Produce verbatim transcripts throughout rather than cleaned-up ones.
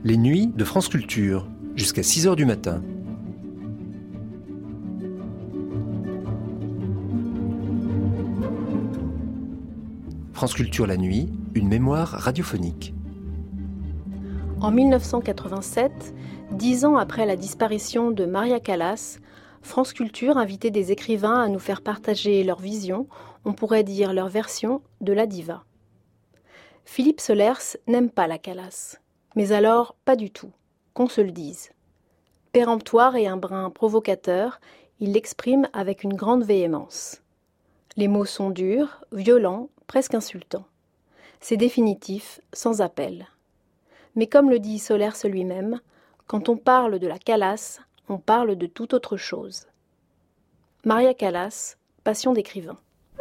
Les nuits de France Culture, jusqu'à six heures du matin. France Culture la nuit, une mémoire radiophonique. En mille neuf cent quatre-vingt-sept, dix ans après la disparition de Maria Callas, France Culture invitait des écrivains à nous faire partager leur vision, on pourrait dire leur version, de la diva. Philippe Solers n'aime pas la Callas. Mais alors, pas du tout, qu'on se le dise. Péremptoire et un brin provocateur, il l'exprime avec une grande véhémence. Les mots sont durs, violents, presque insultants. C'est définitif, sans appel. Mais comme le dit Solers lui-même, quand on parle de la Callas, on parle de toute autre chose. Maria Callas, Passion d'écrivain.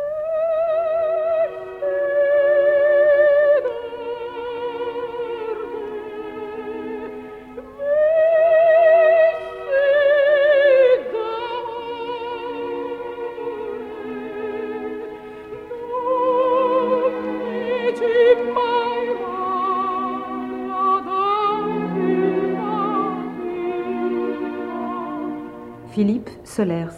Philippe Solers.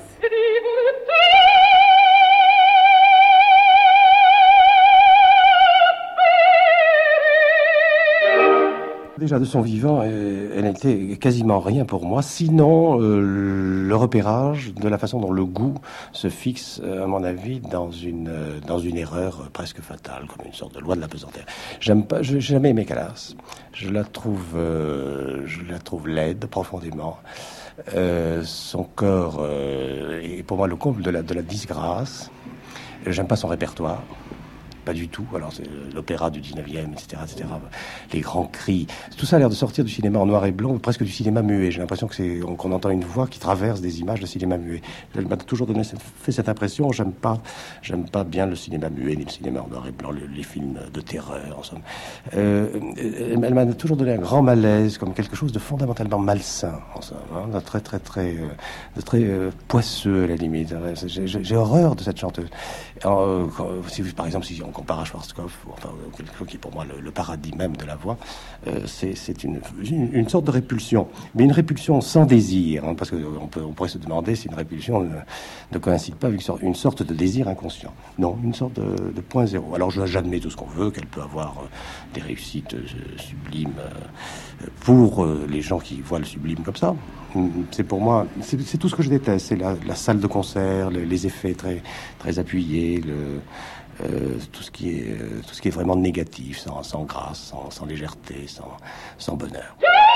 Déjà de son vivant, elle n'était quasiment rien pour moi, sinon euh, le repérage de la façon dont le goût se fixe, à mon avis, dans une dans une erreur presque fatale, comme une sorte de loi de la pesanteur. J'aime pas, j'ai jamais aimé Callas. Je la trouve, euh, je la trouve laide profondément. Euh, son corps euh, est pour moi le comble de la de la disgrâce. J'aime pas son répertoire. Pas du tout. Alors, c'est l'opéra du dix-neuvième, et cetera, et cetera. Les grands cris. Tout ça a l'air de sortir du cinéma en noir et blanc, ou presque du cinéma muet. J'ai l'impression que c'est, qu'on entend une voix qui traverse des images de cinéma muet. Elle m'a toujours donné, fait cette impression. J'aime pas, j'aime pas bien le cinéma muet, ni le cinéma en noir et blanc, les, les films de terreur, en somme. Euh, elle, elle m'a toujours donné un grand malaise, comme quelque chose de fondamentalement malsain, en somme, hein, de très, très, très, euh, de très euh, poisseux, à la limite. J'ai, j'ai, j'ai horreur de cette chanteuse. Alors, euh, quand, si, par exemple, si on compare à Schwarzkopf, ou enfin quelque chose qui est pour moi le, le paradis même de la voix, euh, c'est, c'est une, une, une sorte de répulsion, mais une répulsion sans désir, hein, parce qu'on peut, on pourrait se demander si une répulsion ne, ne coïncide pas avec une sorte de désir inconscient. Non, une sorte de, de point zéro. Alors j'admets tout ce qu'on veut, qu'elle peut avoir euh, des réussites euh, sublimes euh, pour euh, les gens qui voient le sublime comme ça. C'est pour moi, c'est, c'est tout ce que je déteste, c'est la, la salle de concert, les, les effets très, très appuyés, le Euh, tout ce qui est euh, tout ce qui est vraiment négatif, sans, sans grâce, sans, sans légèreté, sans, sans bonheur.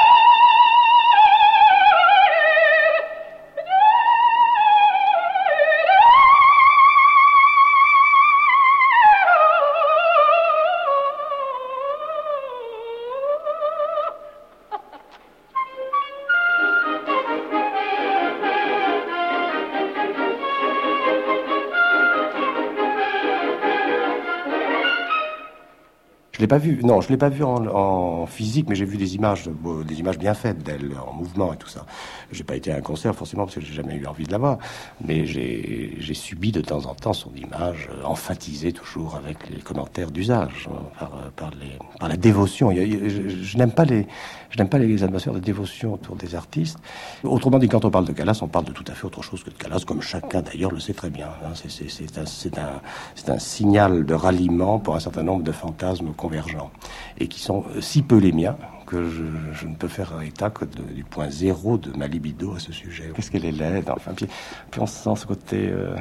Je l'ai pas vu, non, je l'ai pas vu en, en physique, mais j'ai vu des images, bon, des images bien faites d'elle, en mouvement et tout ça. J'ai pas été à un concert forcément parce que j'ai jamais eu envie de la voir, mais j'ai, j'ai subi de temps en temps son image, euh, emphatisée toujours avec les commentaires d'usage, hein, par, par, les, par la dévotion. Il y a, il y a, je, je n'aime pas les, je n'aime pas les atmosphères de dévotion autour des artistes. Autrement dit, quand on parle de Callas, on parle de tout à fait autre chose que de Callas, comme chacun d'ailleurs le sait très bien. Hein. C'est, c'est, c'est, un, c'est, un, c'est un signal de ralliement pour un certain nombre de fantasmes convergents, et qui sont si peu les miens que je, je ne peux faire état que de, du point zéro de ma libido à ce sujet. Qu'est-ce qu'elle est laide, enfin, puis, puis on sent ce côté... Euh,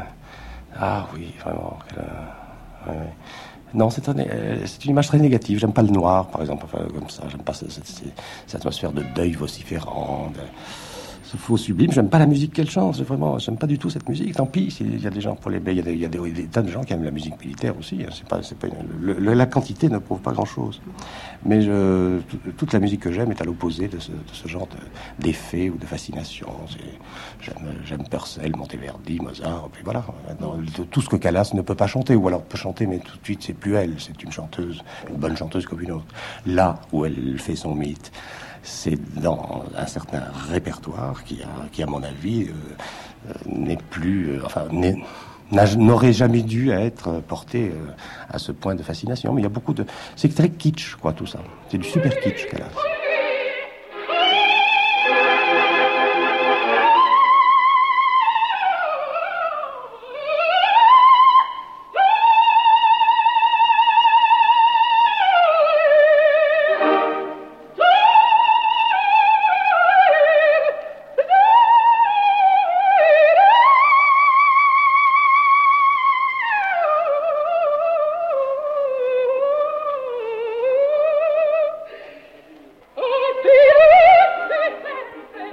ah oui, vraiment... Euh, ouais, ouais. Non, c'est, un, c'est une image très négative. J'aime pas le noir, par exemple, enfin, comme ça. J'aime pas cette, cette, cette atmosphère de deuil vociférant, de, ce faux sublime. J'aime pas la musique qu'elle chante. Vraiment, j'aime pas du tout cette musique. Tant pis, il y a des gens pour les il y a des, il y a des, il y a des tas de gens qui aiment la musique militaire aussi. C'est pas, c'est pas une, le, la quantité ne prouve pas grand-chose. Mais je, toute la musique que j'aime est à l'opposé de ce, de ce genre de, d'effet ou de fascination. C'est, j'aime, j'aime Purcell, Monteverdi, Mozart, et voilà. Maintenant, tout ce que Callas ne peut pas chanter, ou alors peut chanter, mais tout de suite c'est plus elle. C'est une chanteuse, une bonne chanteuse comme une autre. Là où elle fait son mythe, c'est dans un certain répertoire qui, a, qui à mon avis, euh, n'est plus, euh, enfin, n'est, n'aurait jamais dû être porté euh, à ce point de fascination. Mais il y a beaucoup de, c'est très kitsch, quoi, tout ça. C'est du super kitsch, Callas.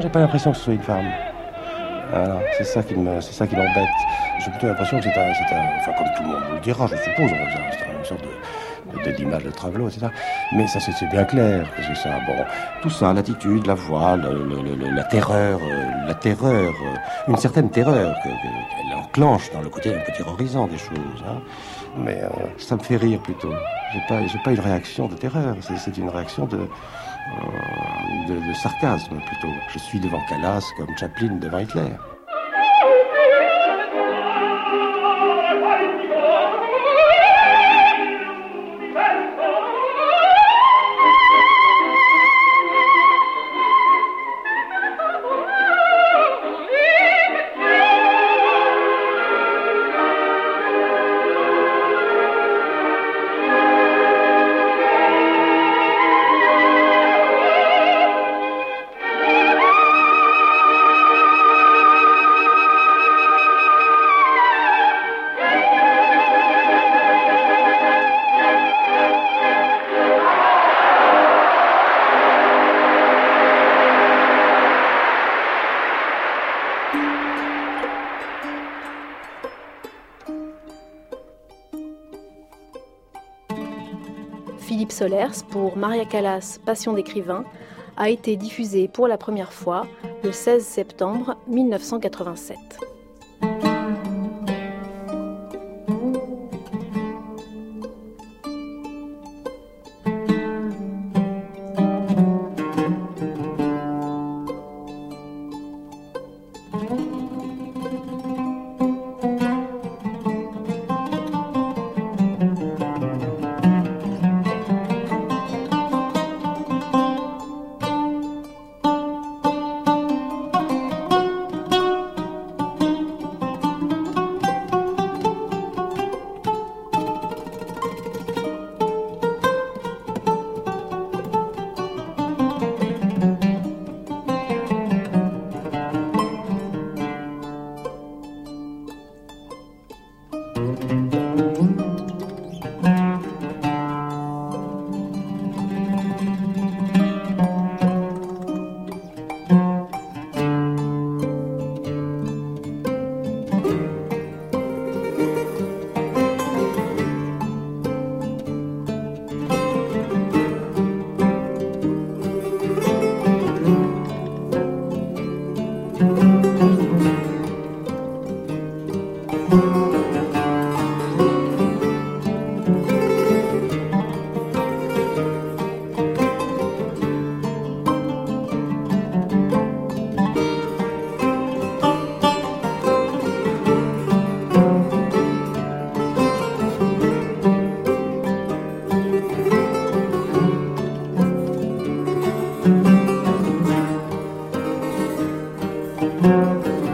j'ai pas l'impression que ce soit une femme. Alors, c'est ça qui me, c'est ça qui m'embête. J'ai plutôt l'impression que c'est un, c'est un, enfin comme tout le monde vous le dira, je suppose, c'est une sorte de, de, d'image de Travelo, et cetera. Mais ça, c'est, c'est bien clair que c'est ça. Bon, tout ça, l'attitude, la voix, le, le, le, la terreur, euh, la terreur, euh, une certaine terreur que, que, qu'elle enclenche dans le côté un peu terrorisant des choses. Hein. Mais euh, ça me fait rire plutôt. J'ai pas, j'ai pas une réaction de terreur. C'est, c'est une réaction de, euh, de, de sarcasme plutôt. Je suis devant Calas comme Chaplin devant Hitler. Philippe Solers pour Maria Callas, Passion d'écrivain, a été diffusé pour la première fois le seize septembre mille neuf cent quatre-vingt-sept. Thank you.